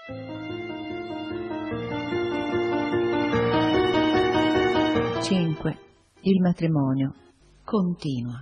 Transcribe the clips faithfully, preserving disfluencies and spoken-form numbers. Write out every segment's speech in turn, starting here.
cinque. Il matrimonio continua.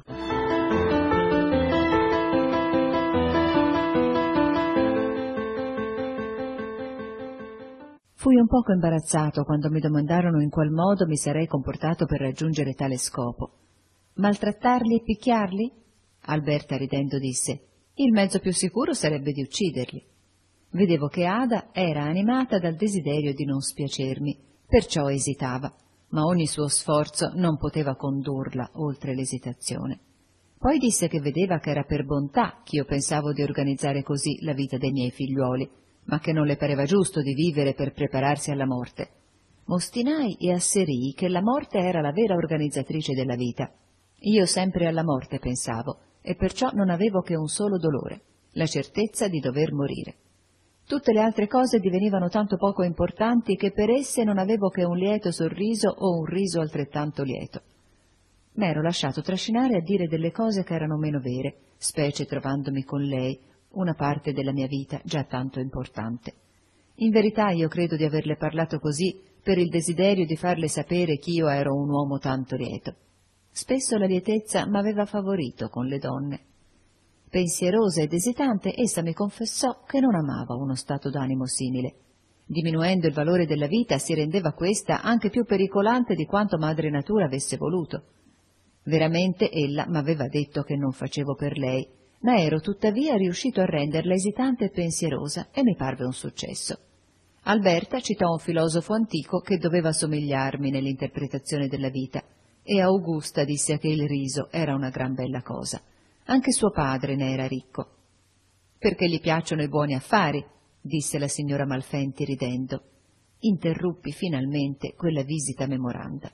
Fui un poco imbarazzato quando mi domandarono in qual modo mi sarei comportato per raggiungere tale scopo. Maltrattarli e picchiarli? Alberta ridendo disse: il mezzo più sicuro sarebbe di ucciderli. Vedevo che Ada era animata dal desiderio di non spiacermi, perciò esitava, ma ogni suo sforzo non poteva condurla oltre l'esitazione. Poi disse che vedeva che era per bontà che io pensavo di organizzare così la vita dei miei figliuoli, ma che non le pareva giusto di vivere per prepararsi alla morte. M'ostinai e asserii che la morte era la vera organizzatrice della vita. Io sempre alla morte pensavo, e perciò non avevo che un solo dolore, la certezza di dover morire. Tutte le altre cose divenivano tanto poco importanti che per esse non avevo che un lieto sorriso o un riso altrettanto lieto. M'ero lasciato trascinare a dire delle cose che erano meno vere, specie trovandomi con lei, una parte della mia vita già tanto importante. In verità io credo di averle parlato così per il desiderio di farle sapere ch'io ero un uomo tanto lieto. Spesso la lietezza m'aveva favorito con le donne. Pensierosa ed esitante, essa mi confessò che non amava uno stato d'animo simile. Diminuendo il valore della vita si rendeva questa anche più pericolante di quanto madre natura avesse voluto. Veramente ella m'aveva detto che non facevo per lei, ma ero tuttavia riuscito a renderla esitante e pensierosa, e mi parve un successo. Alberta citò un filosofo antico che doveva somigliarmi nell'interpretazione della vita, e Augusta disse che il riso era una gran bella cosa. Anche suo padre ne era ricco. «Perché gli piacciono i buoni affari», disse la signora Malfenti ridendo. Interruppi finalmente quella visita memoranda.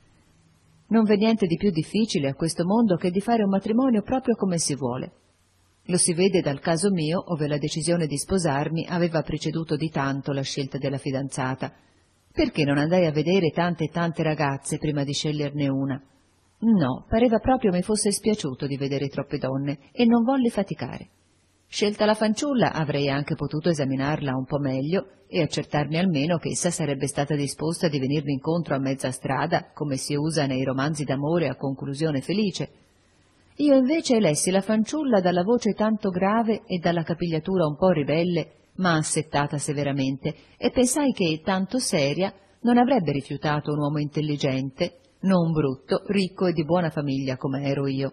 Non v'è niente di più difficile a questo mondo che di fare un matrimonio proprio come si vuole. Lo si vede dal caso mio, ove la decisione di sposarmi aveva preceduto di tanto la scelta della fidanzata. Perché non andai a vedere tante e tante ragazze prima di sceglierne una? No, pareva proprio mi fosse spiaciuto di vedere troppe donne e non volli faticare. Scelta la fanciulla, avrei anche potuto esaminarla un po' meglio e accertarmi almeno che essa sarebbe stata disposta di venirmi incontro a mezza strada, come si usa nei romanzi d'amore a conclusione felice. Io invece elessi la fanciulla dalla voce tanto grave e dalla capigliatura un po' ribelle, ma assettata severamente, e pensai che, tanto seria, non avrebbe rifiutato un uomo intelligente, non brutto, ricco e di buona famiglia come ero io.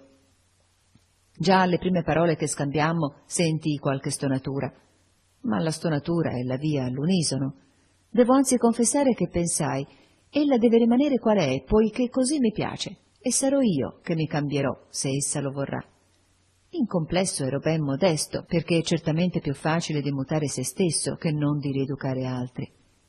Già alle prime parole che scambiammo sentii qualche stonatura, ma la stonatura è la via all'unisono. Devo anzi confessare che pensai, ella deve rimanere qual è, poiché così mi piace, e sarò io che mi cambierò se essa lo vorrà. In complesso ero ben modesto, perché è certamente più facile di mutare se stesso che non di rieducare altri.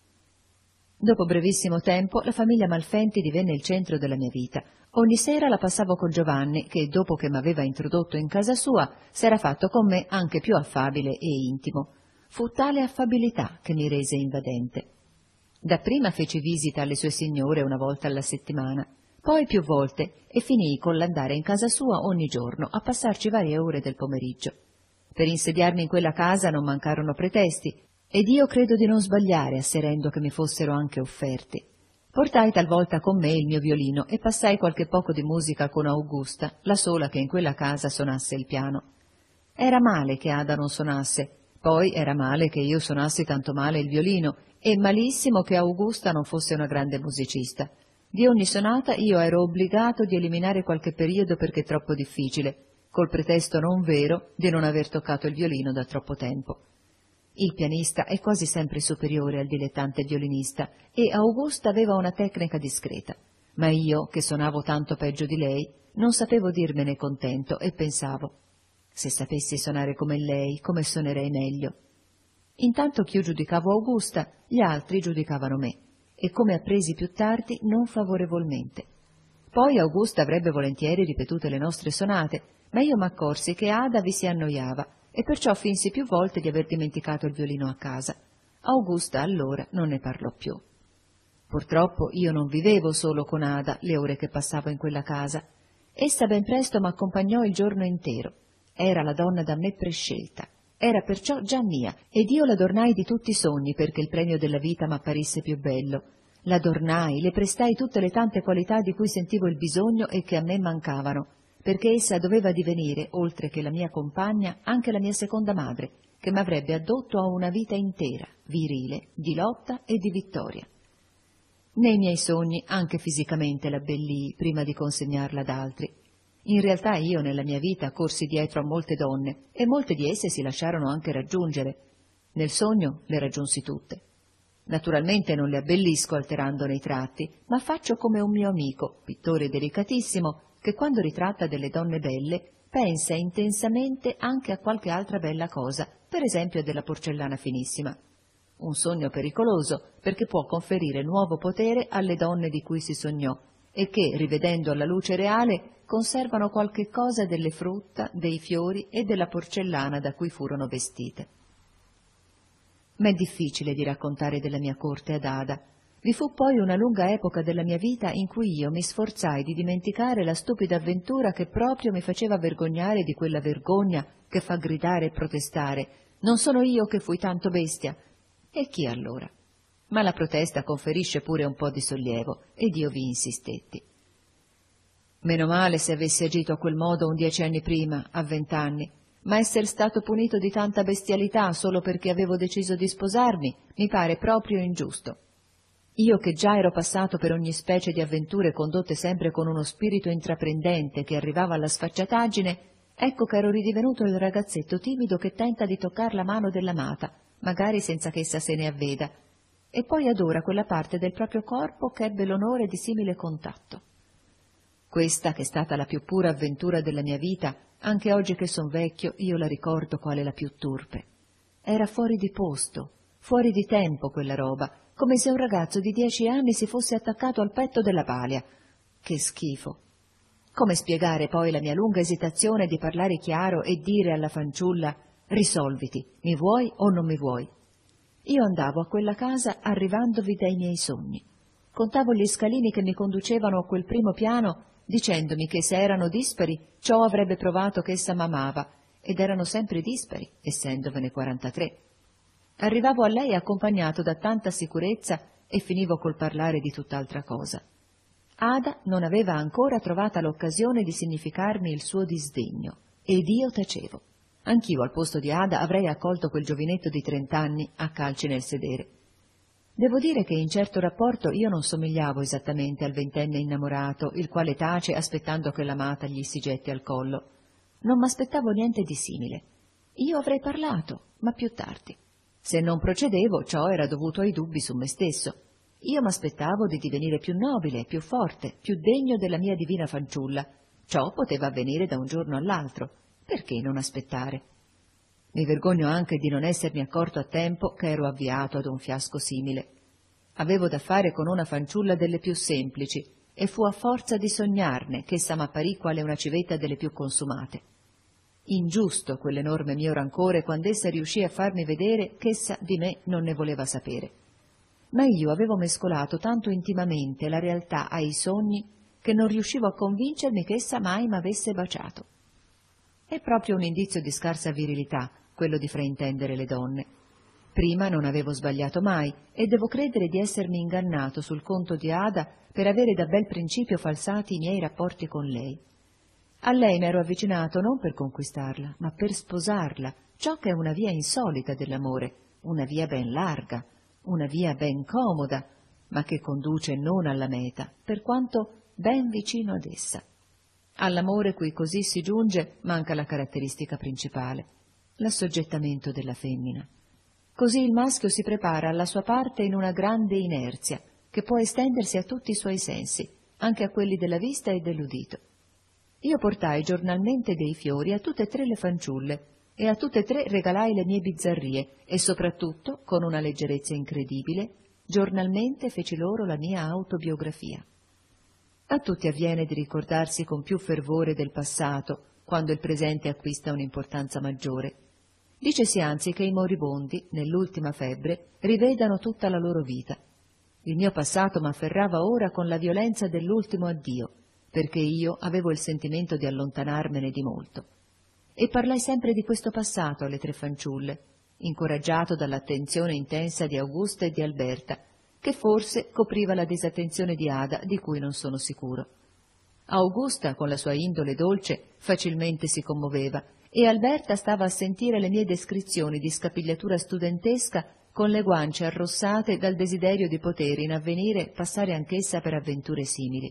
Dopo brevissimo tempo la famiglia Malfenti divenne il centro della mia vita. Ogni sera la passavo con Giovanni, che dopo che m'aveva introdotto in casa sua s'era fatto con me anche più affabile e intimo. Fu tale affabilità che mi rese invadente. Dapprima feci visita alle sue signore una volta alla settimana, poi più volte, e finii con l'andare in casa sua ogni giorno a passarci varie ore del pomeriggio. Per insediarmi in quella casa non mancarono pretesti, ed io credo di non sbagliare asserendo che mi fossero anche offerti. Portai talvolta con me il mio violino e passai qualche poco di musica con Augusta, la sola che in quella casa suonasse il piano. Era male che Ada non suonasse, poi era male che io suonassi tanto male il violino, e malissimo che Augusta non fosse una grande musicista. Di ogni sonata io ero obbligato di eliminare qualche periodo perché troppo difficile, col pretesto non vero di non aver toccato il violino da troppo tempo. Il pianista è quasi sempre superiore al dilettante violinista e Augusta aveva una tecnica discreta, ma io, che suonavo tanto peggio di lei, non sapevo dirmene contento e pensavo: se sapessi suonare come lei, come suonerei meglio. Intanto che io giudicavo Augusta, gli altri giudicavano me, e come appresi più tardi non favorevolmente. Poi Augusta avrebbe volentieri ripetute le nostre sonate, ma io m'accorsi che Ada vi si annoiava, e perciò finsi più volte di aver dimenticato il violino a casa. Augusta allora non ne parlò più. Purtroppo io non vivevo solo con Ada le ore che passavo in quella casa. Essa ben presto m'accompagnò il giorno intero. Era la donna da me prescelta. Era perciò già mia, ed io l'adornai di tutti i sogni perché il premio della vita m'apparisse più bello. L'adornai, le prestai tutte le tante qualità di cui sentivo il bisogno e che a me mancavano, perché essa doveva divenire, oltre che la mia compagna, anche la mia seconda madre, che m'avrebbe addotto a una vita intera, virile, di lotta e di vittoria. Nei miei sogni anche fisicamente l'abbellii prima di consegnarla ad altri. In realtà io nella mia vita corsi dietro a molte donne e molte di esse si lasciarono anche raggiungere. Nel sogno le raggiunsi tutte. Naturalmente non le abbellisco alterandone i tratti, ma faccio come un mio amico, pittore delicatissimo, che quando ritratta delle donne belle pensa intensamente anche a qualche altra bella cosa, per esempio della porcellana finissima. Un sogno pericoloso, perché può conferire nuovo potere alle donne di cui si sognò e che, rivedendo alla luce reale, conservano qualche cosa delle frutta, dei fiori e della porcellana da cui furono vestite. Ma è difficile di raccontare della mia corte ad Ada. Vi fu poi una lunga epoca della mia vita in cui io mi sforzai di dimenticare la stupida avventura che proprio mi faceva vergognare di quella vergogna che fa gridare e protestare. Non sono io che fui tanto bestia. E chi allora? Ma la protesta conferisce pure un po' di sollievo, ed io vi insistetti. Meno male se avessi agito a quel modo un dieci anni prima, a vent'anni, ma essere stato punito di tanta bestialità solo perché avevo deciso di sposarmi mi pare proprio ingiusto. Io che già ero passato per ogni specie di avventure condotte sempre con uno spirito intraprendente che arrivava alla sfacciataggine, ecco che ero ridivenuto il ragazzetto timido che tenta di toccar la mano dell'amata, magari senza che essa se ne avveda, e poi adora quella parte del proprio corpo che ebbe l'onore di simile contatto. Questa, che è stata la più pura avventura della mia vita, anche oggi che son vecchio, io la ricordo quale la più turpe. Era fuori di posto, fuori di tempo quella roba, come se un ragazzo di dieci anni si fosse attaccato al petto della balia. Che schifo! Come spiegare poi la mia lunga esitazione di parlare chiaro e dire alla fanciulla: risolviti, mi vuoi o non mi vuoi? Io andavo a quella casa arrivandovi dai miei sogni. Contavo gli scalini che mi conducevano a quel primo piano, dicendomi che se erano dispari ciò avrebbe provato che essa m'amava, ed erano sempre dispari, essendovene quarantatré. Arrivavo a lei accompagnato da tanta sicurezza e finivo col parlare di tutt'altra cosa. Ada non aveva ancora trovata l'occasione di significarmi il suo disdegno, ed io tacevo. Anch'io al posto di Ada avrei accolto quel giovinetto di trent'anni a calci nel sedere. Devo dire che in certo rapporto io non somigliavo esattamente al ventenne innamorato, il quale tace aspettando che l'amata gli si getti al collo. Non m'aspettavo niente di simile. Io avrei parlato, ma più tardi. Se non procedevo, ciò era dovuto ai dubbi su me stesso. Io m'aspettavo di divenire più nobile, più forte, più degno della mia divina fanciulla. Ciò poteva avvenire da un giorno all'altro. Perché non aspettare? Mi vergogno anche di non essermi accorto a tempo che ero avviato ad un fiasco simile. Avevo da fare con una fanciulla delle più semplici, e fu a forza di sognarne che essa m'apparì quale una civetta delle più consumate. Ingiusto quell'enorme mio rancore quando essa riuscì a farmi vedere che essa di me non ne voleva sapere. Ma io avevo mescolato tanto intimamente la realtà ai sogni che non riuscivo a convincermi che essa mai m'avesse baciato. È proprio un indizio di scarsa virilità quello di fraintendere le donne. Prima non avevo sbagliato mai e devo credere di essermi ingannato sul conto di Ada per avere da bel principio falsati i miei rapporti con lei. A lei m'ero avvicinato non per conquistarla, ma per sposarla, ciò che è una via insolita dell'amore, una via ben larga, una via ben comoda, ma che conduce non alla meta, per quanto ben vicino ad essa. All'amore cui così si giunge manca la caratteristica principale, l'assoggettamento della femmina. Così il maschio si prepara alla sua parte in una grande inerzia, che può estendersi a tutti i suoi sensi, anche a quelli della vista e dell'udito. Io portai giornalmente dei fiori a tutte e tre le fanciulle, e a tutte e tre regalai le mie bizzarrie, e soprattutto, con una leggerezza incredibile, giornalmente feci loro la mia autobiografia. A tutti avviene di ricordarsi con più fervore del passato, quando il presente acquista un'importanza maggiore. Dicesi anzi che i moribondi, nell'ultima febbre, rivedano tutta la loro vita. Il mio passato m'afferrava ora con la violenza dell'ultimo addio, perché io avevo il sentimento di allontanarmene di molto. e parlai sempre di questo passato alle tre fanciulle, incoraggiato dall'attenzione intensa di Augusta e di Alberta, che forse copriva la disattenzione di Ada, di cui non sono sicuro. Augusta, con la sua indole dolce, facilmente si commoveva, e Alberta stava a sentire le mie descrizioni di scapigliatura studentesca con le guance arrossate dal desiderio di poter in avvenire passare anch'essa per avventure simili.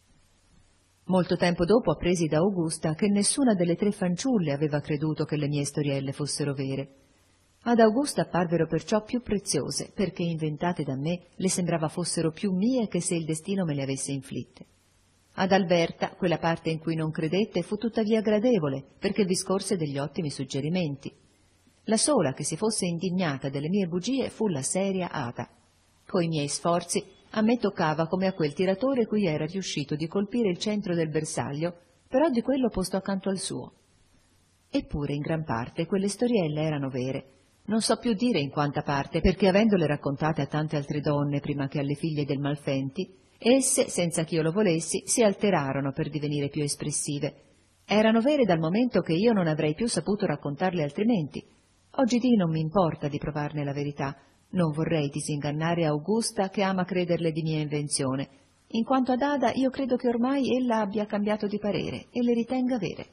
Molto tempo dopo appresi da Augusta che nessuna delle tre fanciulle aveva creduto che le mie storielle fossero vere. Ad Augusta apparvero perciò più preziose, perché inventate da me le sembrava fossero più mie che se il destino me le avesse inflitte. Ad Alberta quella parte in cui non credette fu tuttavia gradevole, perché vi scorse degli ottimi suggerimenti. La sola che si fosse indignata delle mie bugie fu la seria Ada. Coi miei sforzi a me toccava come a quel tiratore cui era riuscito di colpire il centro del bersaglio, però di quello posto accanto al suo. Eppure in gran parte quelle storielle erano vere. Non so più dire in quanta parte, perché avendole raccontate a tante altre donne prima che alle figlie del Malfenti, esse, senza che io lo volessi, si alterarono per divenire più espressive. Erano vere dal momento che io non avrei più saputo raccontarle altrimenti. Oggidì non mi importa di provarne la verità. Non vorrei disingannare Augusta, che ama crederle di mia invenzione. In quanto ad Ada, io credo che ormai ella abbia cambiato di parere e le ritenga vere.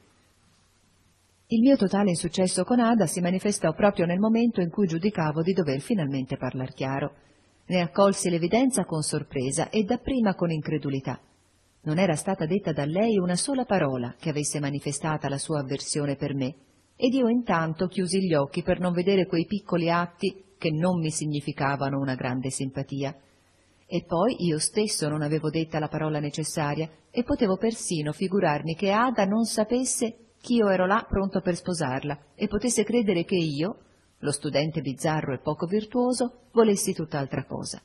Il mio totale insuccesso con Ada si manifestò proprio nel momento in cui giudicavo di dover finalmente parlar chiaro. Ne accolsi l'evidenza con sorpresa e dapprima con incredulità. Non era stata detta da lei una sola parola che avesse manifestata la sua avversione per me, ed io intanto chiusi gli occhi per non vedere quei piccoli atti che non mi significavano una grande simpatia. E poi io stesso non avevo detta la parola necessaria e potevo persino figurarmi che Ada non sapesse ch'io ero là pronto per sposarla e potesse credere che io, lo studente bizzarro e poco virtuoso, volessi tutt'altra cosa.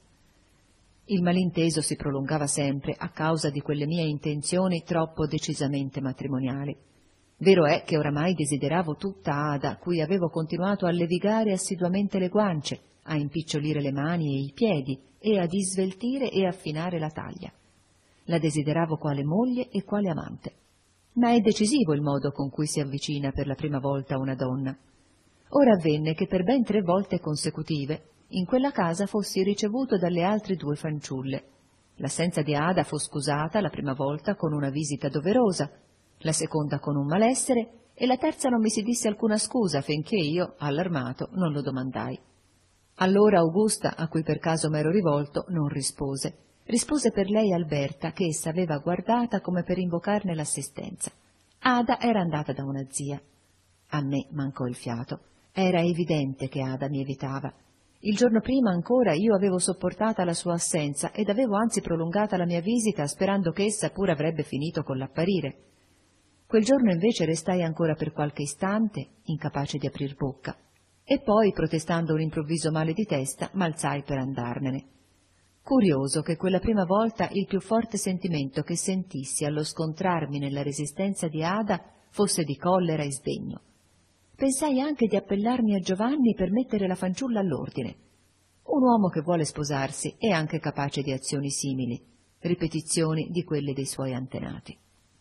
Il malinteso si prolungava sempre a causa di quelle mie intenzioni troppo decisamente matrimoniali. Vero è che oramai desideravo tutta Ada, cui avevo continuato a levigare assiduamente le guance, a impicciolire le mani e i piedi e a disveltire e affinare la taglia. La desideravo quale moglie e quale amante. Ma è decisivo il modo con cui si avvicina per la prima volta una donna. Ora avvenne che per ben tre volte consecutive in quella casa fossi ricevuto dalle altre due fanciulle. L'assenza di Ada fu scusata la prima volta con una visita doverosa, la seconda con un malessere e la terza non mi si disse alcuna scusa finché io, allarmato, non lo domandai. Allora Augusta, a cui per caso m'ero rivolto, non rispose. Rispose per lei Alberta, che essa aveva guardata come per invocarne l'assistenza. Ada era andata da una zia. A me mancò il fiato. Era evidente che Ada mi evitava. Il giorno prima ancora io avevo sopportata la sua assenza ed avevo anzi prolungata la mia visita sperando che essa pure avrebbe finito con l'apparire. Quel giorno invece restai ancora per qualche istante, incapace di aprir bocca, e poi, protestando un improvviso male di testa, m'alzai per andarmene. Curioso che quella prima volta il più forte sentimento che sentissi allo scontrarmi nella resistenza di Ada fosse di collera e sdegno. Pensai anche di appellarmi a Giovanni per mettere la fanciulla all'ordine. Un uomo che vuole sposarsi è anche capace di azioni simili, ripetizioni di quelle dei suoi antenati.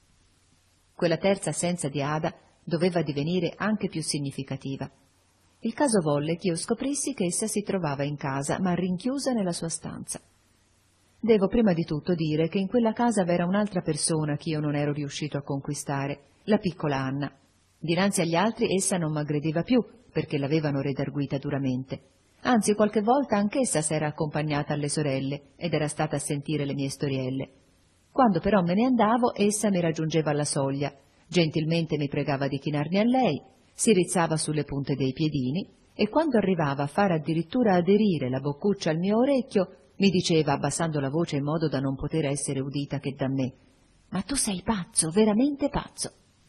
Quella terza assenza di Ada doveva divenire anche più significativa. Il caso volle che io scoprissi che essa si trovava in casa, ma rinchiusa nella sua stanza. Devo prima di tutto dire che in quella casa v'era un'altra persona che io non ero riuscito a conquistare, la piccola Anna. Dinanzi agli altri essa non m'aggrediva più, perché l'avevano redarguita duramente. Anzi, qualche volta anch'essa s'era accompagnata alle sorelle ed era stata a sentire le mie storielle. Quando però me ne andavo, essa mi raggiungeva alla soglia, gentilmente mi pregava di chinarmi a lei, si rizzava sulle punte dei piedini e quando arrivava a far addirittura aderire la boccuccia al mio orecchio, mi diceva, abbassando la voce in modo da non poter essere udita che da me: «Ma tu sei pazzo, veramente pazzo!»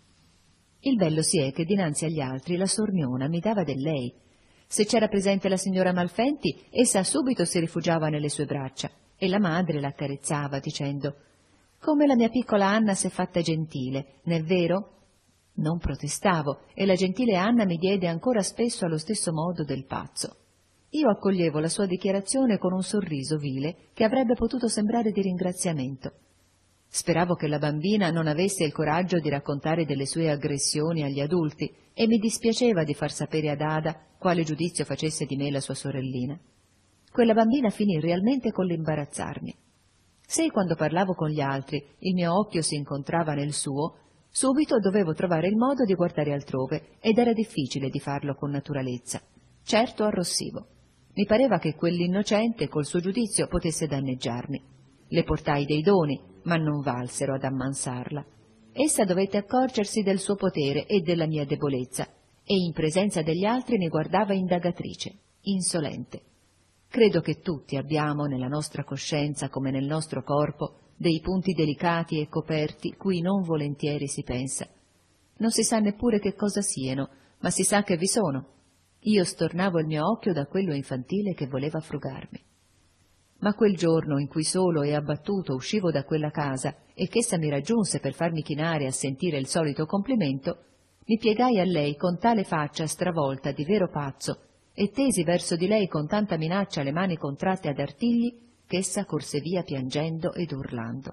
Il bello si è che dinanzi agli altri la sorniona mi dava del lei. Se c'era presente la signora Malfenti, essa subito si rifugiava nelle sue braccia e la madre la accarezzava dicendo: «Come la mia piccola Anna s'è fatta gentile, n'è vero?» Non protestavo e la gentile Anna mi diede ancora spesso allo stesso modo del pazzo. Io accoglievo la sua dichiarazione con un sorriso vile che avrebbe potuto sembrare di ringraziamento. Speravo che la bambina non avesse il coraggio di raccontare delle sue aggressioni agli adulti e mi dispiaceva di far sapere ad Ada quale giudizio facesse di me la sua sorellina. Quella bambina finì realmente con l'imbarazzarmi. Se quando parlavo con gli altri il mio occhio si incontrava nel suo, subito dovevo trovare il modo di guardare altrove ed era difficile di farlo con naturalezza. Certo arrossivo. Mi pareva che quell'innocente col suo giudizio potesse danneggiarmi. Le portai dei doni, ma non valsero ad ammansarla. Essa dovette accorgersi del suo potere e della mia debolezza, e in presenza degli altri mi guardava indagatrice, insolente. Credo che tutti abbiamo nella nostra coscienza, come nel nostro corpo, dei punti delicati e coperti cui non volentieri si pensa. Non si sa neppure che cosa siano, ma si sa che vi sono. Io stornavo il mio occhio da quello infantile che voleva frugarmi. Ma quel giorno in cui solo e abbattuto uscivo da quella casa e ch'essa mi raggiunse per farmi chinare a sentire il solito complimento, mi piegai a lei con tale faccia stravolta di vero pazzo e tesi verso di lei con tanta minaccia le mani contratte ad artigli che essa corse via piangendo ed urlando.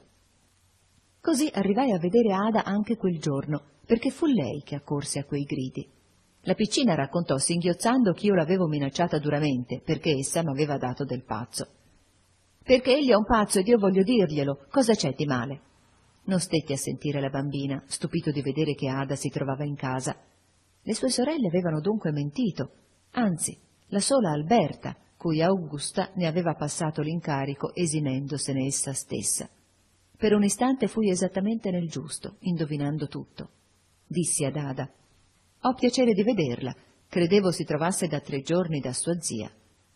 Così arrivai a vedere Ada anche quel giorno, perché fu lei che accorse a quei gridi. La piccina raccontò singhiozzando che io l'avevo minacciata duramente, perché essa m'aveva dato del pazzo. «Perché egli è un pazzo ed io voglio dirglielo, cosa c'è di male?» Non stetti a sentire la bambina, stupito di vedere che Ada si trovava in casa. Le sue sorelle avevano dunque mentito, anzi, la sola Alberta, cui Augusta ne aveva passato l'incarico esimendosene essa stessa. Per un istante fui esattamente nel giusto, indovinando tutto. Dissi ad Ada: «Ho piacere di vederla, credevo si trovasse da tre giorni da sua zia».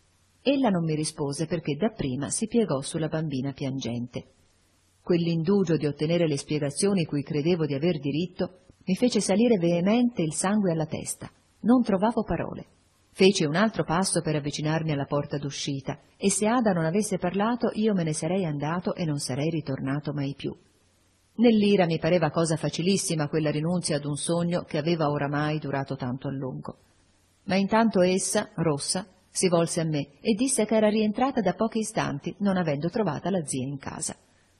Ella non mi rispose perché dapprima si piegò sulla bambina piangente. Quell'indugio di ottenere le spiegazioni cui credevo di aver diritto mi fece salire veemente il sangue alla testa. Non trovavo parole. Feci un altro passo per avvicinarmi alla porta d'uscita e se Ada non avesse parlato io me ne sarei andato e non sarei ritornato mai più. Nell'ira mi pareva cosa facilissima quella rinunzia ad un sogno che aveva oramai durato tanto a lungo. Ma intanto essa, rossa, si volse a me e disse che era rientrata da pochi istanti, non avendo trovata la zia in casa.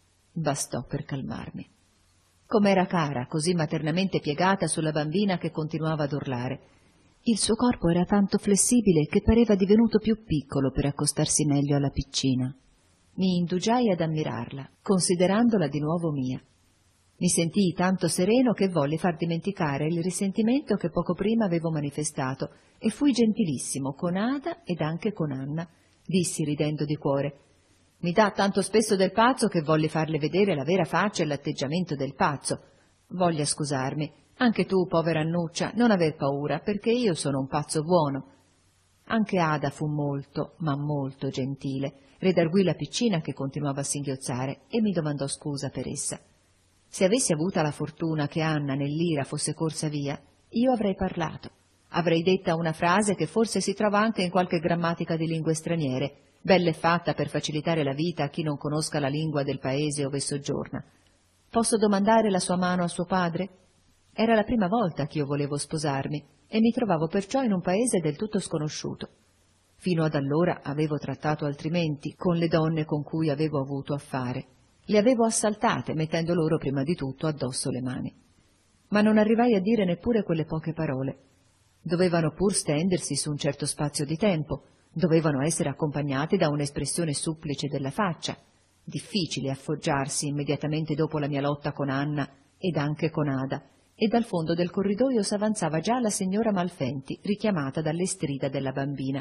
Bastò per calmarmi. Com'era cara, così maternamente piegata sulla bambina che continuava ad urlare. Il suo corpo era tanto flessibile che pareva divenuto più piccolo per accostarsi meglio alla piccina. Mi indugiai ad ammirarla, considerandola di nuovo mia. Mi sentii tanto sereno che volli far dimenticare il risentimento che poco prima avevo manifestato e fui gentilissimo con Ada ed anche con Anna. Dissi ridendo di cuore: «Mi dà tanto spesso del pazzo che volli farle vedere la vera faccia e l'atteggiamento del pazzo. Voglia scusarmi, anche tu, povera Annuccia, non aver paura, perché io sono un pazzo buono». Anche Ada fu molto, ma molto gentile, redarguì la piccina che continuava a singhiozzare e mi domandò scusa per essa. Se avessi avuta la fortuna che Anna nell'ira fosse corsa via, io avrei parlato. Avrei detta una frase che forse si trova anche in qualche grammatica di lingue straniere, bella e fatta per facilitare la vita a chi non conosca la lingua del paese ove soggiorna. Posso domandare la sua mano a suo padre? Era la prima volta che io volevo sposarmi e mi trovavo perciò in un paese del tutto sconosciuto. Fino ad allora avevo trattato altrimenti con le donne con cui avevo avuto a fare. Le avevo assaltate, mettendo loro prima di tutto addosso le mani. Ma non arrivai a dire neppure quelle poche parole. Dovevano pur stendersi su un certo spazio di tempo, dovevano essere accompagnate da un'espressione supplice della faccia. Difficile affoggiarsi immediatamente dopo la mia lotta con Anna ed anche con Ada, e dal fondo del corridoio s'avanzava già la signora Malfenti, richiamata dalle strida della bambina.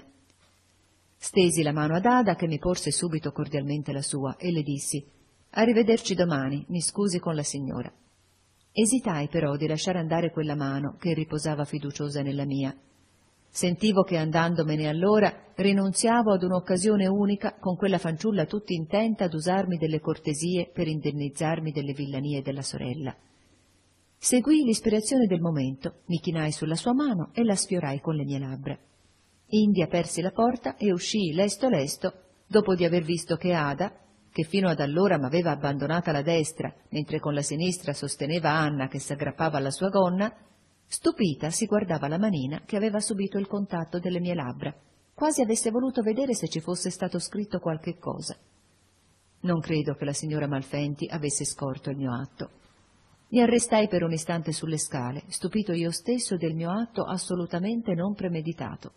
Stesi la mano ad Ada, che mi porse subito cordialmente la sua, e le dissi: «Arrivederci domani, mi scusi con la signora». Esitai però di lasciare andare quella mano che riposava fiduciosa nella mia. Sentivo che andandomene allora rinunziavo ad un'occasione unica con quella fanciulla tutta intenta ad usarmi delle cortesie per indennizzarmi delle villanie della sorella. Seguii l'ispirazione del momento, mi chinai sulla sua mano e la sfiorai con le mie labbra. Indi apersi la porta e uscii lesto lesto, dopo di aver visto che Ada, che fino ad allora m'aveva abbandonata la destra, mentre con la sinistra sosteneva Anna che s'aggrappava alla sua gonna, stupita si guardava la manina che aveva subito il contatto delle mie labbra, quasi avesse voluto vedere se ci fosse stato scritto qualche cosa. Non credo che la signora Malfenti avesse scorto il mio atto. Mi arrestai per un istante sulle scale, stupito io stesso del mio atto assolutamente non premeditato.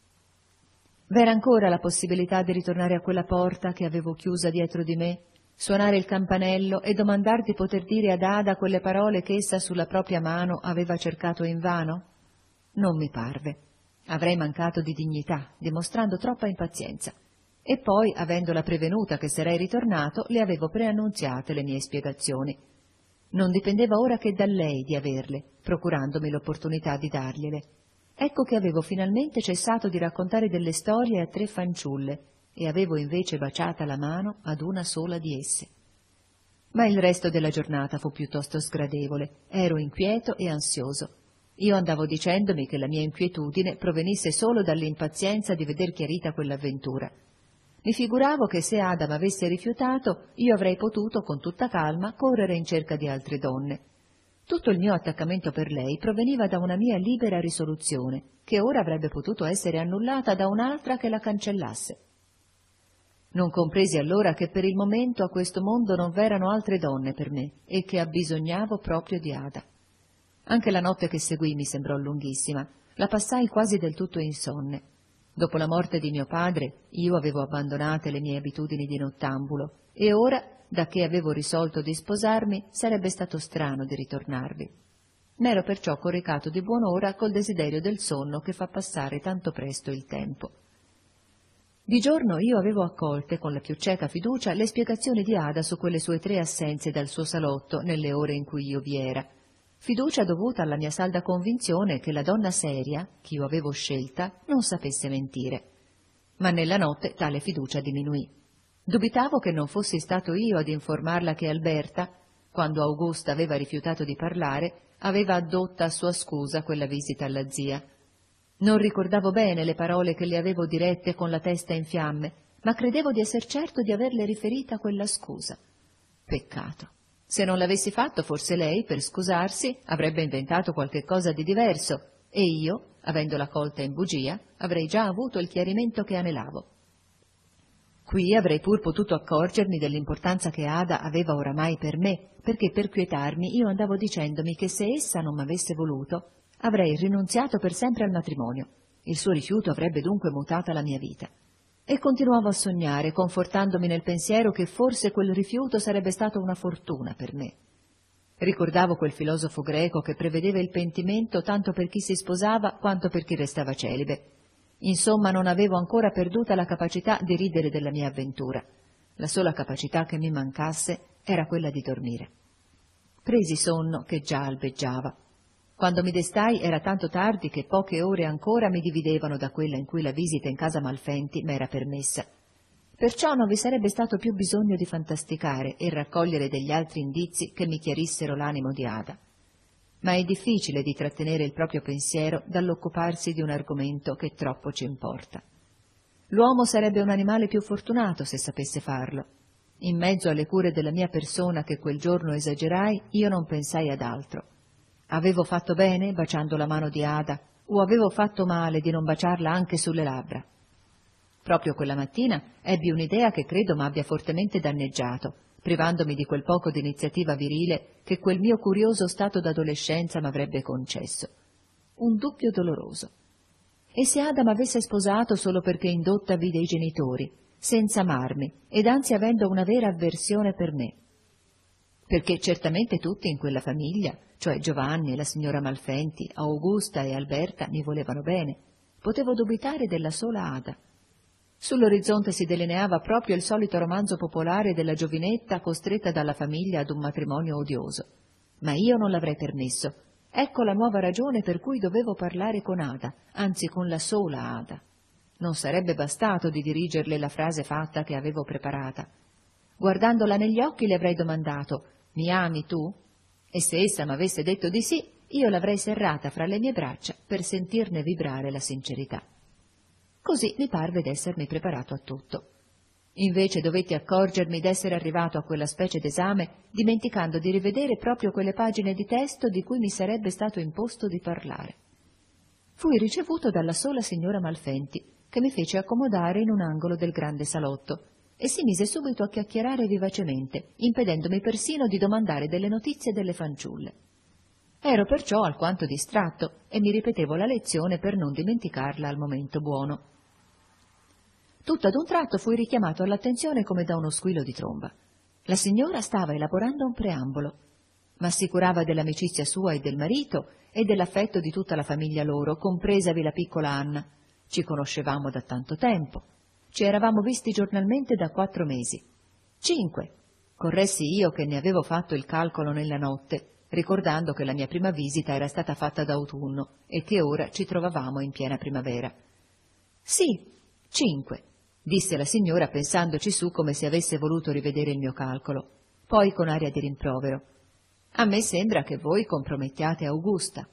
V'era ancora la possibilità di ritornare a quella porta che avevo chiusa dietro di me, suonare il campanello e domandar di poter dire ad Ada quelle parole che essa sulla propria mano aveva cercato invano? Non mi parve. Avrei mancato di dignità, dimostrando troppa impazienza. E poi, avendola prevenuta che sarei ritornato, le avevo preannunziate le mie spiegazioni. Non dipendeva ora che da lei di averle, procurandomi l'opportunità di dargliele. Ecco che avevo finalmente cessato di raccontare delle storie a tre fanciulle e avevo invece baciata la mano ad una sola di esse. Ma il resto della giornata fu piuttosto sgradevole, ero inquieto e ansioso. Io andavo dicendomi che la mia inquietudine provenisse solo dall'impazienza di veder chiarita quell'avventura. Mi figuravo che se Ada m'avesse rifiutato, io avrei potuto, con tutta calma, correre in cerca di altre donne. Tutto il mio attaccamento per lei proveniva da una mia libera risoluzione, che ora avrebbe potuto essere annullata da un'altra che la cancellasse. Non compresi allora che per il momento a questo mondo non v'erano altre donne per me e che abbisognavo proprio di Ada. Anche la notte che seguì mi sembrò lunghissima, la passai quasi del tutto insonne. Dopo la morte di mio padre io avevo abbandonate le mie abitudini di nottambulo e ora, da che avevo risolto di sposarmi, sarebbe stato strano di ritornarvi. M'ero perciò coricato di buon'ora col desiderio del sonno che fa passare tanto presto il tempo. Di giorno io avevo accolte con la più cieca fiducia le spiegazioni di Ada su quelle sue tre assenze dal suo salotto nelle ore in cui io vi era. Fiducia dovuta alla mia salda convinzione che la donna seria, che io avevo scelta, non sapesse mentire. Ma nella notte tale fiducia diminuì. Dubitavo che non fossi stato io ad informarla che Alberta, quando Augusta aveva rifiutato di parlare, aveva addotta a sua scusa quella visita alla zia. Non ricordavo bene le parole che le avevo dirette con la testa in fiamme, ma credevo di esser certo di averle riferita quella scusa. Peccato. Se non l'avessi fatto, forse lei, per scusarsi, avrebbe inventato qualche cosa di diverso, e io, avendola colta in bugia, avrei già avuto il chiarimento che anelavo. Qui avrei pur potuto accorgermi dell'importanza che Ada aveva oramai per me, perché per quietarmi io andavo dicendomi che se essa non m'avesse voluto, avrei rinunziato per sempre al matrimonio. Il suo rifiuto avrebbe dunque mutata la mia vita. E continuavo a sognare, confortandomi nel pensiero che forse quel rifiuto sarebbe stato una fortuna per me. Ricordavo quel filosofo greco che prevedeva il pentimento tanto per chi si sposava quanto per chi restava celibe. Insomma, non avevo ancora perduta la capacità di ridere della mia avventura. La sola capacità che mi mancasse era quella di dormire. Presi sonno che già albeggiava. Quando mi destai era tanto tardi che poche ore ancora mi dividevano da quella in cui la visita in casa Malfenti m'era permessa. Perciò non vi sarebbe stato più bisogno di fantasticare e raccogliere degli altri indizi che mi chiarissero l'animo di Ada. Ma è difficile di trattenere il proprio pensiero dall'occuparsi di un argomento che troppo ci importa. L'uomo sarebbe un animale più fortunato se sapesse farlo. In mezzo alle cure della mia persona che quel giorno esagerai, io non pensai ad altro. Avevo fatto bene baciando la mano di Ada, o avevo fatto male di non baciarla anche sulle labbra? Proprio quella mattina ebbi un'idea che credo m'abbia fortemente danneggiato, privandomi di quel poco d'iniziativa virile che quel mio curioso stato d'adolescenza m'avrebbe concesso. Un dubbio doloroso. E se Ada m'avesse sposato solo perché indottavi dei genitori, senza amarmi, ed anzi avendo una vera avversione per me? Perché certamente tutti in quella famiglia, cioè Giovanni e la signora Malfenti, Augusta e Alberta, mi volevano bene. Potevo dubitare della sola Ada. Sull'orizzonte si delineava proprio il solito romanzo popolare della giovinetta costretta dalla famiglia ad un matrimonio odioso. Ma io non l'avrei permesso. Ecco la nuova ragione per cui dovevo parlare con Ada, anzi con la sola Ada. Non sarebbe bastato di dirigerle la frase fatta che avevo preparata. Guardandola negli occhi le avrei domandato: «Mi ami tu?» E se essa m'avesse detto di sì, io l'avrei serrata fra le mie braccia per sentirne vibrare la sincerità. Così mi parve d'essermi preparato a tutto. Invece dovetti accorgermi d'essere arrivato a quella specie d'esame dimenticando di rivedere proprio quelle pagine di testo di cui mi sarebbe stato imposto di parlare. Fui ricevuto dalla sola signora Malfenti, che mi fece accomodare in un angolo del grande salotto. e si mise subito a chiacchierare vivacemente, impedendomi persino di domandare delle notizie delle fanciulle. Ero perciò alquanto distratto e mi ripetevo la lezione per non dimenticarla al momento buono. Tutto ad un tratto fui richiamato all'attenzione come da uno squillo di tromba. La signora stava elaborando un preambolo. M'assicurava dell'amicizia sua e del marito e dell'affetto di tutta la famiglia loro, compresavi la piccola Anna. Ci conoscevamo da tanto tempo. Ci eravamo visti giornalmente da quattro mesi. Cinque. Corressi io che ne avevo fatto il calcolo nella notte, ricordando che la mia prima visita era stata fatta d'autunno e che ora ci trovavamo in piena primavera. Sì, cinque, disse la signora pensandoci su come se avesse voluto rivedere il mio calcolo. Poi con aria di rimprovero. A me sembra che voi compromettiate Augusta.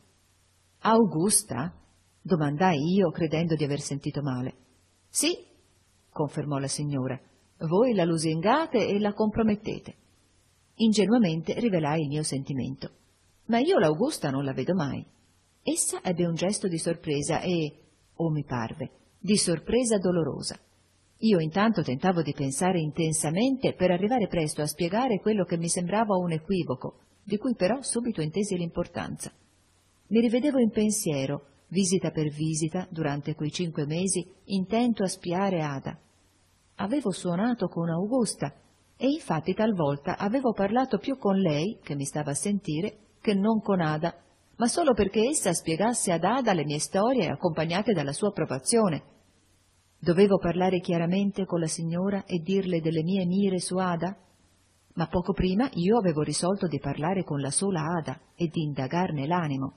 Augusta? Domandai io, credendo di aver sentito male. Sì, confermò la signora, voi la lusingate e la compromettete. Ingenuamente rivelai il mio sentimento. Ma io l'Augusta non la vedo mai. Essa ebbe un gesto di sorpresa e, o mi parve, di sorpresa dolorosa. Io intanto tentavo di pensare intensamente per arrivare presto a spiegare quello che mi sembrava un equivoco, di cui però subito intesi l'importanza. Mi rivedevo in pensiero, visita per visita, durante quei cinque mesi, intento a spiare Ada. Avevo suonato con Augusta e infatti talvolta avevo parlato più con lei, che mi stava a sentire, che non con Ada, ma solo perché essa spiegasse ad Ada le mie storie accompagnate dalla sua approvazione. Dovevo parlare chiaramente con la signora e dirle delle mie mire su Ada? Ma poco prima io avevo risolto di parlare con la sola Ada e di indagarne l'animo.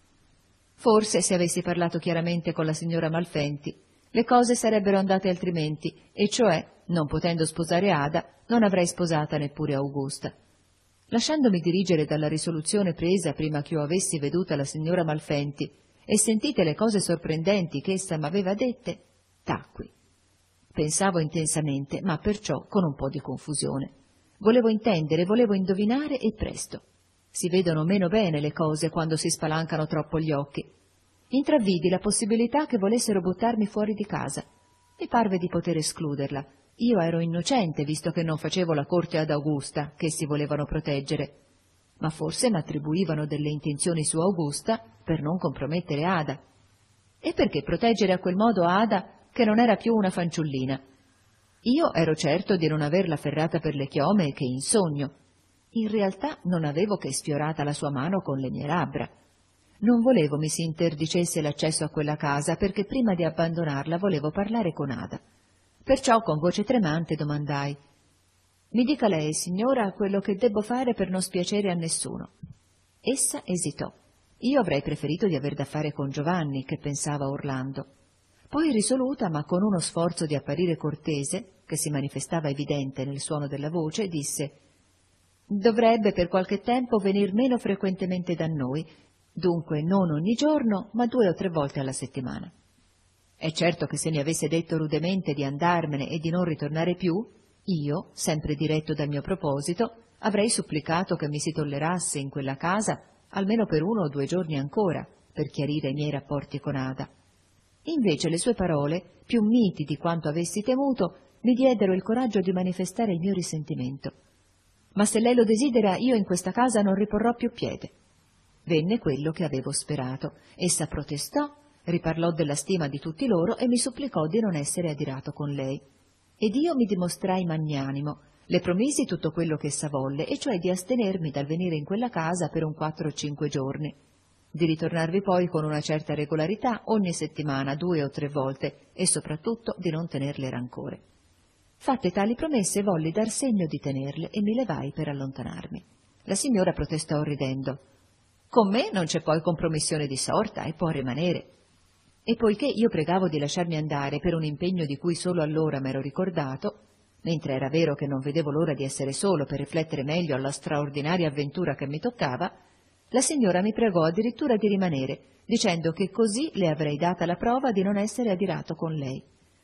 Forse se avessi parlato chiaramente con la signora Malfenti, le cose sarebbero andate altrimenti, e cioè, non potendo sposare Ada, non avrei sposata neppure Augusta. Lasciandomi dirigere dalla risoluzione presa prima che io avessi veduta la signora Malfenti e sentite le cose sorprendenti che essa m'aveva dette, tacqui. Pensavo intensamente, ma perciò con un po' di confusione. Volevo intendere, volevo indovinare e presto. Si vedono meno bene le cose quando si spalancano troppo gli occhi. Intravvidi la possibilità che volessero buttarmi fuori di casa. Mi parve di poter escluderla. Io ero innocente, visto che non facevo la corte ad Augusta, che si volevano proteggere. Ma forse m'attribuivano delle intenzioni su Augusta per non compromettere Ada. E perché proteggere a quel modo Ada, che non era più una fanciullina? Io ero certo di non averla ferrata per le chiome che in sogno. In realtà non avevo che sfiorata la sua mano con le mie labbra. Non volevo mi si interdicesse l'accesso a quella casa, perché prima di abbandonarla volevo parlare con Ada. Perciò con voce tremante domandai: «Mi dica lei, signora, quello che debbo fare per non spiacere a nessuno». Essa esitò. Io avrei preferito di aver da fare con Giovanni, che pensava Orlando. Poi risoluta, ma con uno sforzo di apparire cortese, che si manifestava evidente nel suono della voce, disse: «Dovrebbe per qualche tempo venir meno frequentemente da noi, dunque non ogni giorno, ma due o tre volte alla settimana». È certo che se mi avesse detto rudemente di andarmene e di non ritornare più, io, sempre diretto dal mio proposito, avrei supplicato che mi si tollerasse in quella casa almeno per uno o due giorni ancora, per chiarire i miei rapporti con Ada. Invece le sue parole, più miti di quanto avessi temuto, mi diedero il coraggio di manifestare il mio risentimento. «Ma se lei lo desidera, io in questa casa non riporrò più piede». Venne quello che avevo sperato. Essa protestò, riparlò della stima di tutti loro e mi supplicò di non essere adirato con lei. Ed io mi dimostrai magnanimo, le promisi tutto quello che essa volle, e cioè di astenermi dal venire in quella casa per un quattro o cinque giorni, di ritornarvi poi con una certa regolarità ogni settimana, due o tre volte, e soprattutto di non tenerle rancore. Fatte tali promesse volli dar segno di tenerle e mi levai per allontanarmi. La signora protestò ridendo: «Con me non c'è poi compromissione di sorta e può rimanere». E poiché io pregavo di lasciarmi andare per un impegno di cui solo allora m'ero ricordato, mentre era vero che non vedevo l'ora di essere solo per riflettere meglio alla straordinaria avventura che mi toccava, la signora mi pregò addirittura di rimanere, dicendo che così le avrei data la prova di non essere adirato con lei.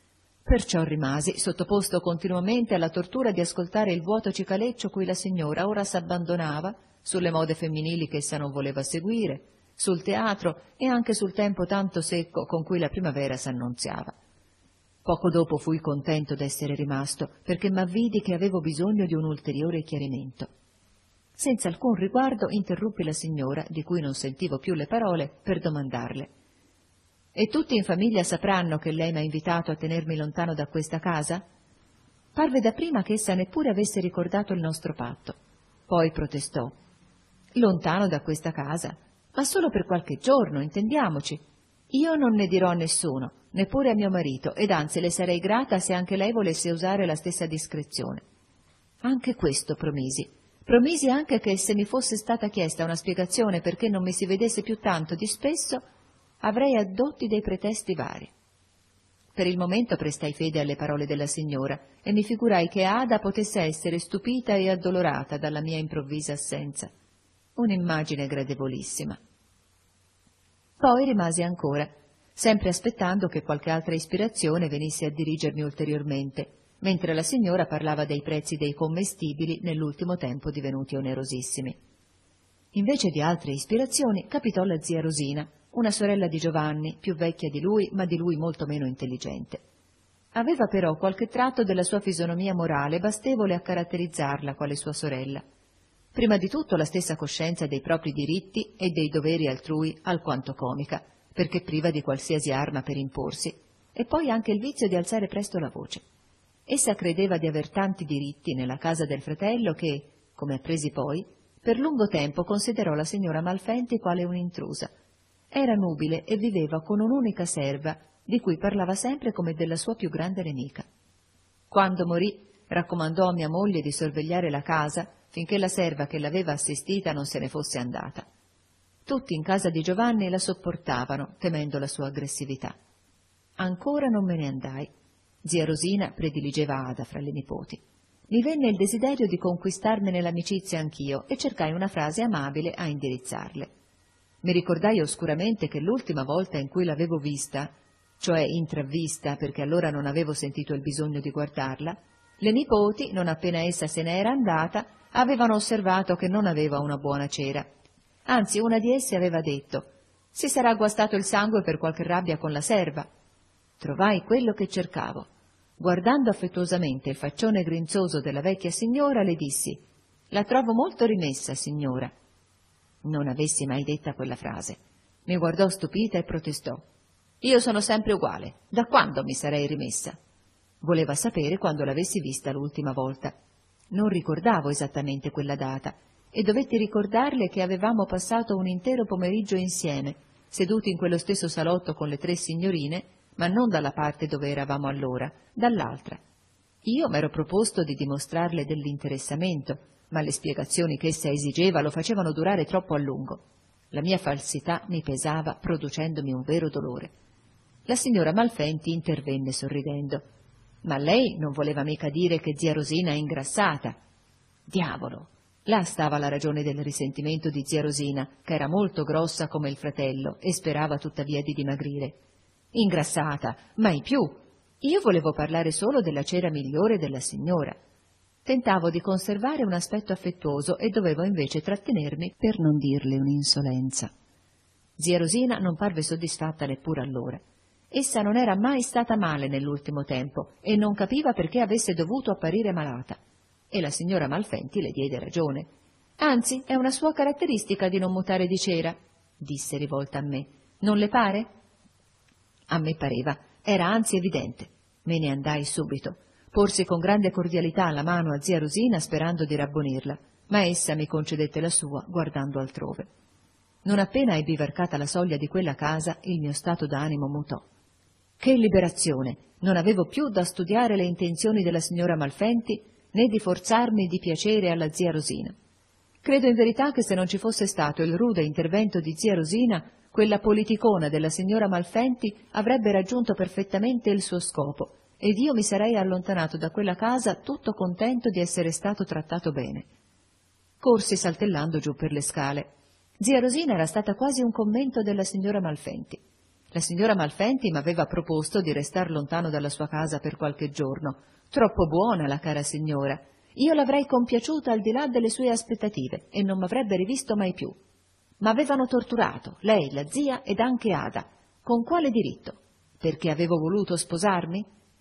Perciò rimasi, sottoposto continuamente alla tortura di ascoltare il vuoto cicaleccio cui la signora ora s'abbandonava, sulle mode femminili che essa non voleva seguire, sul teatro e anche sul tempo tanto secco con cui la primavera s'annunziava. Poco dopo fui contento d'essere rimasto, perché m'avvidi che avevo bisogno di un ulteriore chiarimento. Senza alcun riguardo interruppi la signora, di cui non sentivo più le parole, per domandarle: «E tutti in famiglia sapranno che lei m'ha invitato a tenermi lontano da questa casa?» Parve dapprima che essa neppure avesse ricordato il nostro patto. Poi protestò: «Lontano da questa casa? Ma solo per qualche giorno, intendiamoci. Io non ne dirò a nessuno, neppure a mio marito, ed anzi le sarei grata se anche lei volesse usare la stessa discrezione». Anche questo promisi. Promisi anche che se mi fosse stata chiesta una spiegazione perché non mi si vedesse più tanto di spesso, avrei addotti dei pretesti vari. Per il momento prestai fede alle parole della signora e mi figurai che Ada potesse essere stupita e addolorata dalla mia improvvisa assenza. Un'immagine gradevolissima. Poi rimasi ancora, sempre aspettando che qualche altra ispirazione venisse a dirigermi ulteriormente, mentre la signora parlava dei prezzi dei commestibili nell'ultimo tempo divenuti onerosissimi. Invece di altre ispirazioni capitò la zia Rosina, una sorella di Giovanni, più vecchia di lui, ma di lui molto meno intelligente. Aveva però qualche tratto della sua fisonomia morale bastevole a caratterizzarla quale sua sorella. Prima di tutto la stessa coscienza dei propri diritti e dei doveri altrui alquanto comica, perché priva di qualsiasi arma per imporsi, e poi anche il vizio di alzare presto la voce. Essa credeva di aver tanti diritti nella casa del fratello che, come appresi poi, per lungo tempo considerò la signora Malfenti quale un'intrusa. Era nubile e viveva con un'unica serva, di cui parlava sempre come della sua più grande nemica. Quando morì, raccomandò a mia moglie di sorvegliare la casa finché la serva che l'aveva assistita non se ne fosse andata. Tutti in casa di Giovanni la sopportavano, temendo la sua aggressività. Ancora non me ne andai. Zia Rosina prediligeva Ada fra le nipoti. Mi venne il desiderio di conquistarmene l'amicizia anch'io e cercai una frase amabile a indirizzarle. Mi ricordai oscuramente che l'ultima volta in cui l'avevo vista, cioè intravvista perché allora non avevo sentito il bisogno di guardarla, le nipoti, non appena essa se ne era andata, avevano osservato che non aveva una buona cera. Anzi, una di esse aveva detto: «Si sarà guastato il sangue per qualche rabbia con la serva». Trovai quello che cercavo. Guardando affettuosamente il faccione grinzoso della vecchia signora, le dissi: «La trovo molto rimessa, signora». Non avessi mai detta quella frase. Mi guardò stupita e protestò: «Io sono sempre uguale. Da quando mi sarei rimessa?» Voleva sapere quando l'avessi vista l'ultima volta. Non ricordavo esattamente quella data e dovetti ricordarle che avevamo passato un intero pomeriggio insieme, seduti in quello stesso salotto con le tre signorine, ma non dalla parte dove eravamo allora, dall'altra. Io m'ero proposto di dimostrarle dell'interessamento, ma le spiegazioni che essa esigeva lo facevano durare troppo a lungo. La mia falsità mi pesava, producendomi un vero dolore. La signora Malfenti intervenne sorridendo. «Ma lei non voleva mica dire che zia Rosina è ingrassata?» Diavolo! Là stava la ragione del risentimento di zia Rosina, che era molto grossa come il fratello e sperava tuttavia di dimagrire. Ingrassata, mai più! Io volevo parlare solo della cera migliore della signora. Tentavo di conservare un aspetto affettuoso e dovevo invece trattenermi per non dirle un'insolenza. Zia Rosina non parve soddisfatta neppure allora. Essa non era mai stata male nell'ultimo tempo e non capiva perché avesse dovuto apparire malata. E la signora Malfenti le diede ragione. «Anzi, è una sua caratteristica di non mutare di cera», disse rivolta a me. «Non le pare?» A me pareva, era anzi evidente. Me ne andai subito. Porsi con grande cordialità la mano a zia Rosina sperando di rabbonirla, ma essa mi concedette la sua guardando altrove. Non appena ebbi varcata la soglia di quella casa, il mio stato d'animo mutò. Che liberazione! Non avevo più da studiare le intenzioni della signora Malfenti, né di forzarmi di piacere alla zia Rosina. Credo in verità che se non ci fosse stato il rude intervento di zia Rosina, quella politicona della signora Malfenti avrebbe raggiunto perfettamente il suo scopo, ed io mi sarei allontanato da quella casa tutto contento di essere stato trattato bene. Corsi saltellando giù per le scale. Zia Rosina era stata quasi un commento della signora Malfenti. La signora Malfenti m'aveva proposto di restar lontano dalla sua casa per qualche giorno. Troppo buona la cara signora. Io l'avrei compiaciuta al di là delle sue aspettative e non m'avrebbe rivisto mai più. M'avevano torturato, lei, la zia ed anche Ada. Con quale diritto? Perché avevo voluto sposarmi?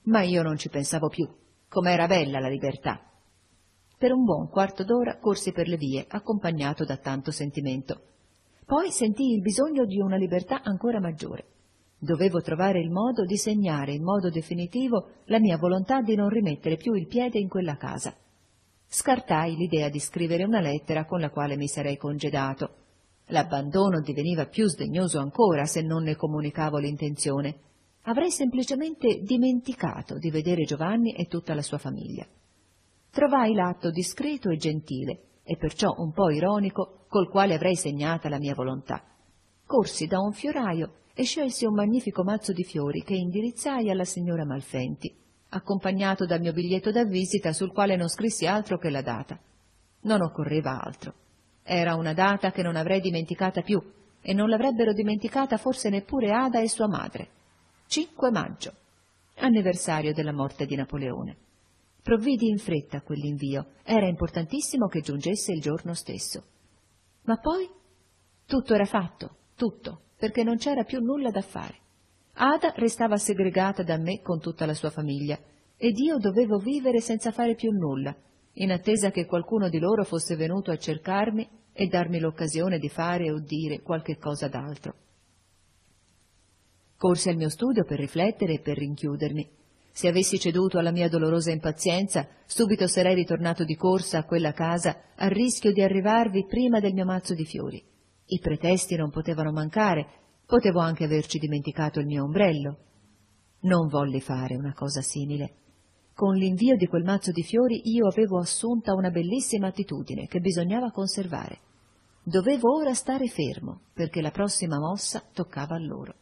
Ma io non ci pensavo più. Com'era bella la libertà! Per un buon quarto d'ora corsi per le vie, accompagnato da tanto sentimento. Poi sentii il bisogno di una libertà ancora maggiore. Dovevo trovare il modo di segnare in modo definitivo la mia volontà di non rimettere più il piede in quella casa. Scartai l'idea di scrivere una lettera con la quale mi sarei congedato. L'abbandono diveniva più sdegnoso ancora se non ne comunicavo l'intenzione. Avrei semplicemente dimenticato di vedere Giovanni e tutta la sua famiglia. Trovai l'atto discreto e gentile, e perciò un po' ironico, col quale avrei segnata la mia volontà. Corsi da un fioraio e scelsi un magnifico mazzo di fiori che indirizzai alla signora Malfenti, accompagnato dal mio biglietto da visita sul quale non scrissi altro che la data. Non occorreva altro. Era una data che non avrei dimenticata più, e non l'avrebbero dimenticata forse neppure Ada e sua madre. cinque maggio, anniversario della morte di Napoleone. Provvidi in fretta a quell'invio, era importantissimo che giungesse il giorno stesso. Ma poi tutto era fatto, tutto, perché non c'era più nulla da fare. Ada restava segregata da me con tutta la sua famiglia, ed io dovevo vivere senza fare più nulla, in attesa che qualcuno di loro fosse venuto a cercarmi e darmi l'occasione di fare o dire qualche cosa d'altro. Corsi al mio studio per riflettere e per rinchiudermi. Se avessi ceduto alla mia dolorosa impazienza, subito sarei ritornato di corsa a quella casa a rischio di arrivarvi prima del mio mazzo di fiori. I pretesti non potevano mancare, potevo anche averci dimenticato il mio ombrello. Non volli fare una cosa simile. Con l'invio di quel mazzo di fiori io avevo assunta una bellissima attitudine che bisognava conservare. Dovevo ora stare fermo, perché la prossima mossa toccava a loro.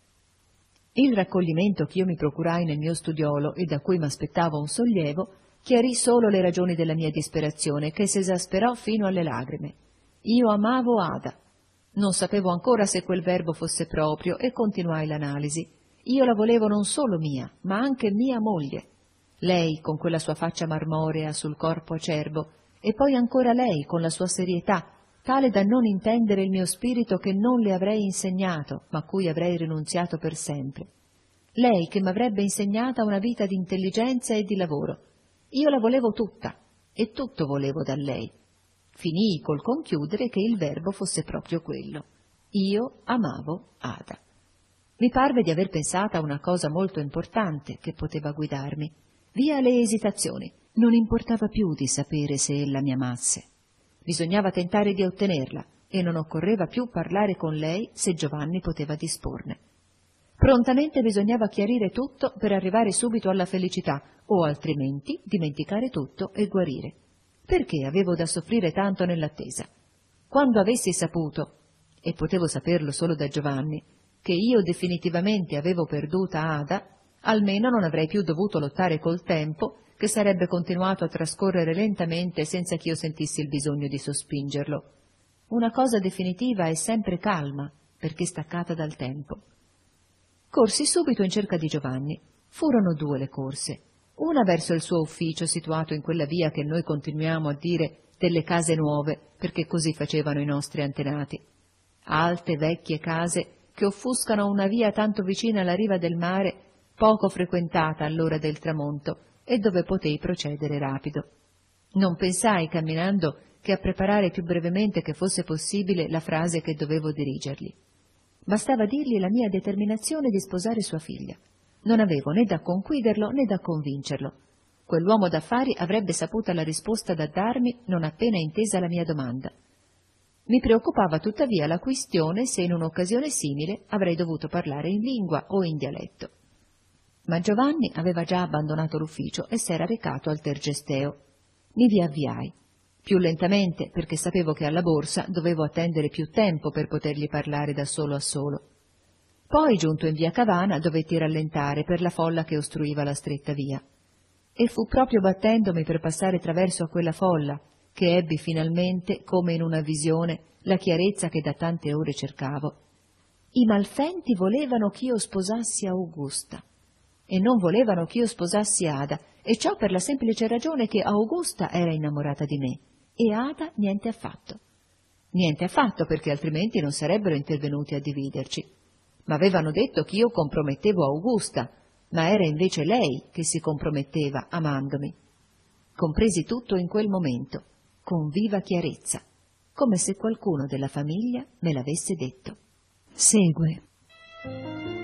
Il raccoglimento che io mi procurai nel mio studiolo e da cui m'aspettavo un sollievo chiarì solo le ragioni della mia disperazione, che si esasperò fino alle lagrime. Io amavo Ada. Non sapevo ancora se quel verbo fosse proprio e continuai l'analisi. Io la volevo non solo mia, ma anche mia moglie. Lei con quella sua faccia marmorea sul corpo acerbo, e poi ancora lei con la sua serietà, tale da non intendere il mio spirito che non le avrei insegnato, ma a cui avrei rinunziato per sempre. Lei che m'avrebbe insegnata una vita di intelligenza e di lavoro. Io la volevo tutta, e tutto volevo da lei. Finii col conchiudere che il verbo fosse proprio quello. Io amavo Ada. Mi parve di aver pensata a una cosa molto importante che poteva guidarmi. Via le esitazioni, non importava più di sapere se ella mi amasse. Bisognava tentare di ottenerla e non occorreva più parlare con lei se Giovanni poteva disporne. Prontamente bisognava chiarire tutto per arrivare subito alla felicità o altrimenti dimenticare tutto e guarire. Perché avevo da soffrire tanto nell'attesa? Quando avessi saputo, e potevo saperlo solo da Giovanni, che io definitivamente avevo perduta Ada, almeno non avrei più dovuto lottare col tempo, che sarebbe continuato a trascorrere lentamente senza che io sentissi il bisogno di sospingerlo. Una cosa definitiva è sempre calma, perché staccata dal tempo. Corsi subito in cerca di Giovanni. Furono due le corse, una verso il suo ufficio situato in quella via che noi continuiamo a dire delle case nuove, perché così facevano i nostri antenati. Alte, vecchie case che offuscano una via tanto vicina alla riva del mare, poco frequentata all'ora del tramonto, e dove potei procedere rapido. Non pensai, camminando, che a preparare più brevemente che fosse possibile la frase che dovevo dirigergli. Bastava dirgli la mia determinazione di sposare sua figlia. Non avevo né da conquiderlo né da convincerlo. Quell'uomo d'affari avrebbe saputa la risposta da darmi non appena intesa la mia domanda. Mi preoccupava tuttavia la questione se in un'occasione simile avrei dovuto parlare in lingua o in dialetto. Ma Giovanni aveva già abbandonato l'ufficio e s'era recato al Tergesteo. Mi vi avviai, più lentamente perché sapevo che alla borsa dovevo attendere più tempo per potergli parlare da solo a solo. Poi, giunto in via Cavana, dovetti rallentare per la folla che ostruiva la stretta via. E fu proprio battendomi per passare traverso a quella folla che ebbi finalmente, come in una visione, la chiarezza che da tante ore cercavo. I Malfenti volevano ch'io sposassi Augusta. E non volevano ch'io sposassi Ada, e ciò per la semplice ragione che Augusta era innamorata di me, e Ada niente affatto. Niente affatto, perché altrimenti non sarebbero intervenuti a dividerci. Ma avevano detto che io compromettevo Augusta, ma era invece lei che si comprometteva amandomi. Compresi tutto in quel momento, con viva chiarezza, come se qualcuno della famiglia me l'avesse detto. Segue.